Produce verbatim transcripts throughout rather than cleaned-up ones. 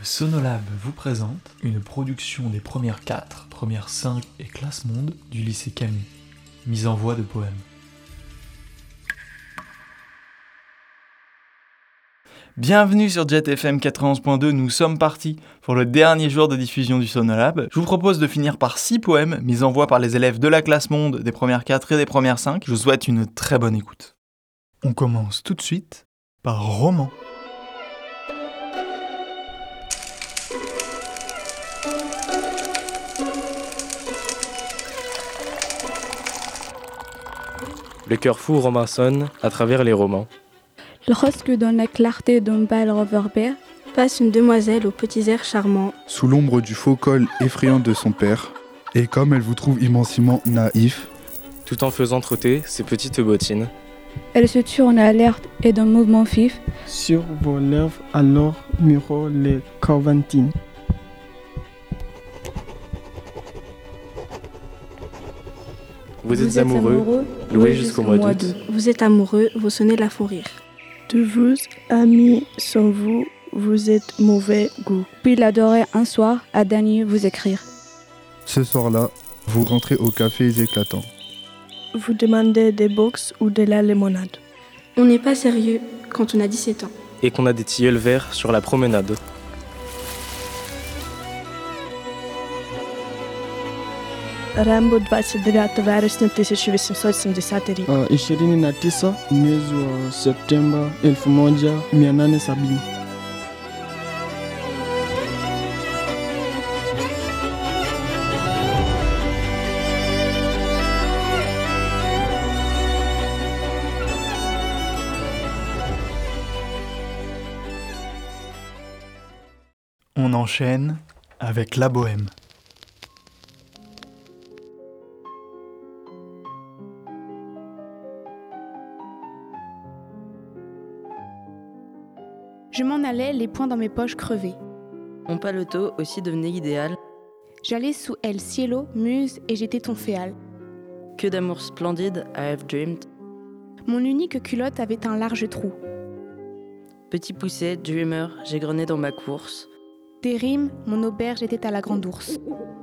Sonolab vous présente une production des premières quatre, premières cinq et classe monde du lycée Camus, mise en voix de poèmes. Bienvenue sur Jet F M quatre-vingt-onze point deux, nous sommes partis pour le dernier jour de diffusion du Sonolab. Je vous propose de finir par six poèmes mis en voix par les élèves de la classe monde des premières quatre et des premières cinq. Je vous souhaite une très bonne écoute. On commence tout de suite par Roman. Le cœur fou romain sonne à travers les romans. Lorsque dans la clarté d'un bal réverbère, passe une demoiselle aux petits airs charmants, sous l'ombre du faux col effrayant de son père, et comme elle vous trouve immensément naïf, tout en faisant trotter ses petites bottines, elle se tourne alerte et d'un mouvement vif, sur vos lèvres alors murmurent les coventines. Vous, vous êtes, êtes amoureux, amoureux loué jusqu'au mois d'août. d'août. Vous êtes amoureux, vous sonnez la fou rire. De vous, amis, sans vous, vous êtes mauvais goût. Puis il adorait un soir à Dany vous écrire. Ce soir-là, vous rentrez au café éclatant. Vous demandez des box ou de la limonade. On n'est pas sérieux quand on a dix-sept ans. Et qu'on a des tilleuls verts sur la promenade. Rambo двадцать девятого вересня тысяча восемьсот семьдесят три. ishirini na tisa mwezi wa Septemba elfu moja mia nane sabini. On enchaîne avec La Bohème. Je m'en allais, les poings dans mes poches crevés. Mon paletot aussi devenait idéal. J'allais sous El Cielo, muse, et j'étais ton féal. Que d'amour splendide, I have dreamed. Mon unique culotte avait un large trou. Petit poussé, dreamer, j'ai grogné dans ma course. Des rimes, mon auberge était à la grande ours.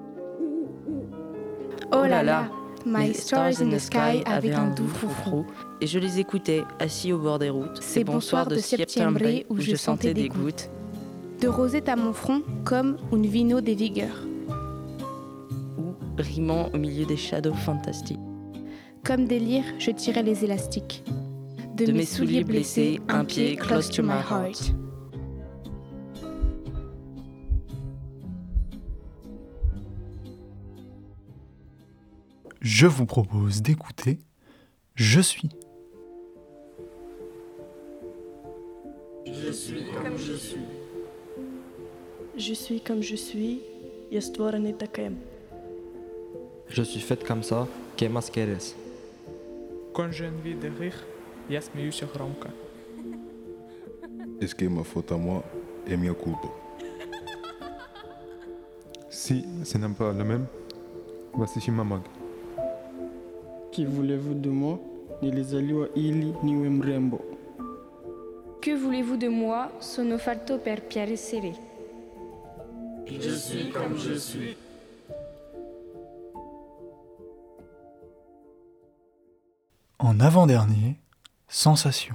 Oh là là, My Stars in the Sky avait un doux froufrou. Et je les écoutais, assis au bord des routes. Ces bons soirs de septembre où je sentais des gouttes de rosette à mon front comme un vino des vigueurs. Ou rimant au milieu des shadows fantastiques. Comme délire, je tirais les élastiques. De, de mes souliers blessés, un pied close to my heart. Je vous propose d'écouter Je suis. Je suis comme je suis. Je suis comme je suis. Я створений таким. Je suis faite comme ça, que más quieres. Quand j'ai envie de rire, я смеюсь громко. Est-ce que ma faute à moi est mia culpa? Si ce n'est pas le même, voici Shimamag. Qui voulez-vous de moi? Nilizaliwa ili niwe mrembo. Que voulez-vous de moi? Sono fatto per piacere. Je suis comme je suis. En avant-dernier, Sensation.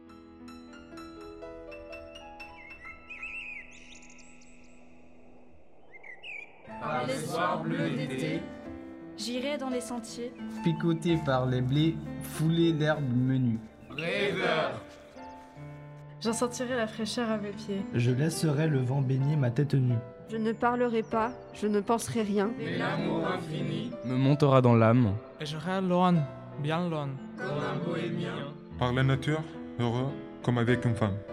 Par les soirs bleus d'été, j'irai dans les sentiers, picoté par les blés, foulé d'herbes menues. Rêveur. J'en sentirai la fraîcheur à mes pieds. Je laisserai le vent baigner ma tête nue. Je ne parlerai pas, je ne penserai rien. Mais l'amour infini me montera dans l'âme. Et je serai loin, bien loin. Comme un bohémien. Par la nature, heureux comme avec une femme.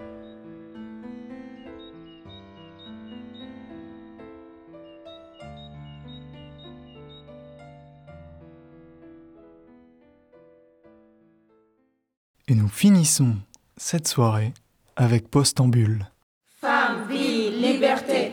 Et nous finissons cette soirée avec Postambule. Femme, vie, liberté.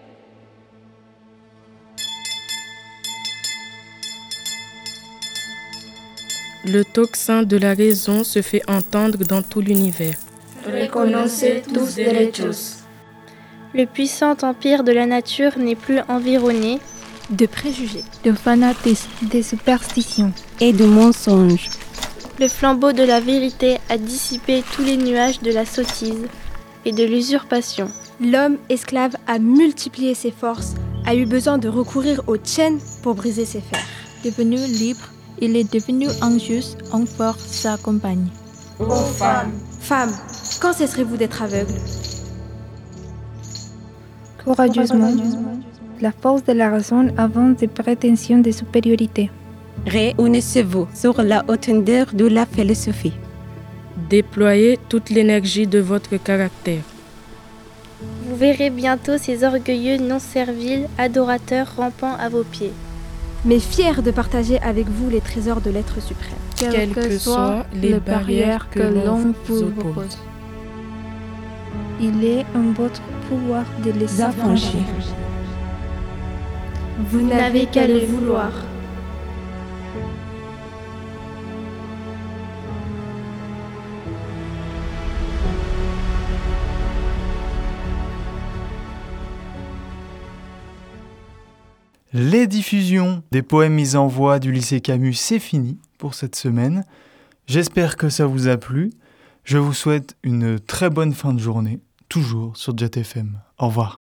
Le tocsin de la raison se fait entendre dans tout l'univers. Reconoce tus derechos. Le puissant empire de la nature n'est plus environné de préjugés, de fanatisme, de superstitions et de mensonges. Le flambeau de la vérité a dissipé tous les nuages de la sottise et de l'usurpation. L'homme esclave a multiplié ses forces, a eu besoin de recourir aux chaînes pour briser ses fers. Devenu libre, il est devenu injuste envers sa compagne. Ô femmes, femmes, quand cesserez-vous d'être aveugles? Courageusement, la force de la raison avance des prétentions de supériorité. Réunissez-vous sur la hauteur de la philosophie. Déployez toute l'énergie de votre caractère. Vous verrez bientôt ces orgueilleux non-serviles adorateurs rampant à vos pieds. Mais fiers de partager avec vous les trésors de l'être suprême. Quelles, Quelles que soient les barrières que l'on vous oppose. Il est en votre pouvoir de les affranchir. Vous n'avez qu'à le vouloir. Les diffusions des poèmes mis en voix du lycée Camus, c'est fini pour cette semaine. J'espère que ça vous a plu. Je vous souhaite une très bonne fin de journée, toujours sur Jet F M. Au revoir.